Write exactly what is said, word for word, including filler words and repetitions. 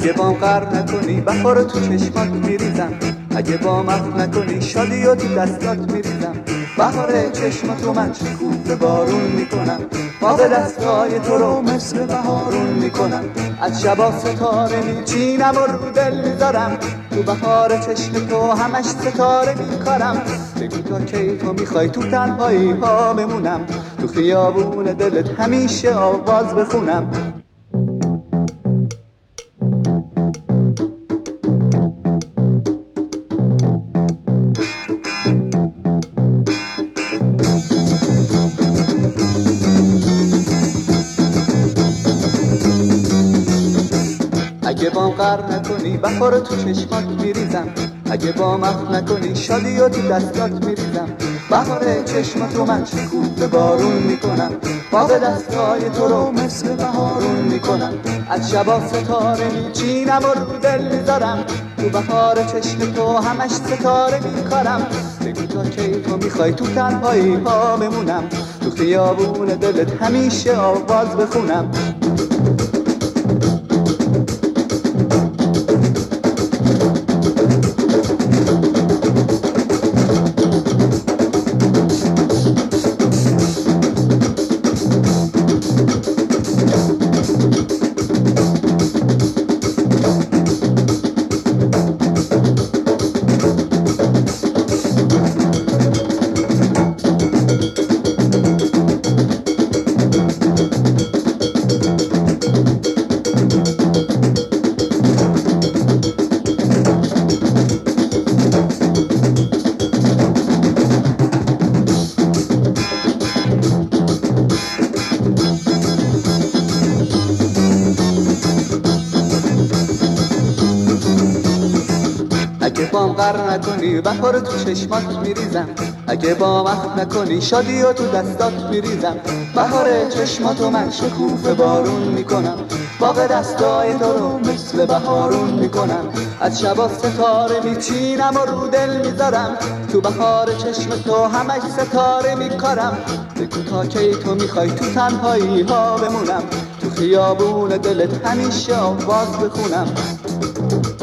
اگه بام غرق نکنی بهار تو چشمات میریزم، اگه بام عفو نکنی شادی و تو دستات میریزم. بهار چشماتو من شکوفه بارون میکنم، باغ دستای تو رو مثل بهارون میکنم. از شبا ستاره میچینم و رو دل میذارم، تو بهار چشم تو همش ستاره میکارم. بگو تا کی تو میخوای تو تنهایی ها بمونم، تو خیابون دلت همیشه آواز بخونم. اگه بام غرق نکنی بهار تو چشمات میریزم، اگه بام عفو نکنی شادی و تو دستات میریزم. بهار چشماتو من شکوفه بارون میکنم، باغ دستای تو رو مثل بهارون میکنم. از شبا ستاره میچینم و رو دل میذارم، تو بهار چشم تو همش ستاره میکارم. بگو تا کی تو میخوای تو تنهایی ها بمونم، تو خیابون دلت همیشه آواز بخونم. اگه بام غرق نکنی بهار تو چشمات میریزم، اگه بام عفو نکنی شادی و تو دستات میریزم. بهار چشماتو من شکوفه بارون میکنم، باغ دستای تو رو مثل بهارون میکنم. از شبا ستاره میچینم و رو دل میذارم، تو بهار چشم تو همش ستاره میکارم. بگو تا کی تو میخوای تو تنهایی ها بمونم، تو خیابون دلت همیشه آواز بخونم.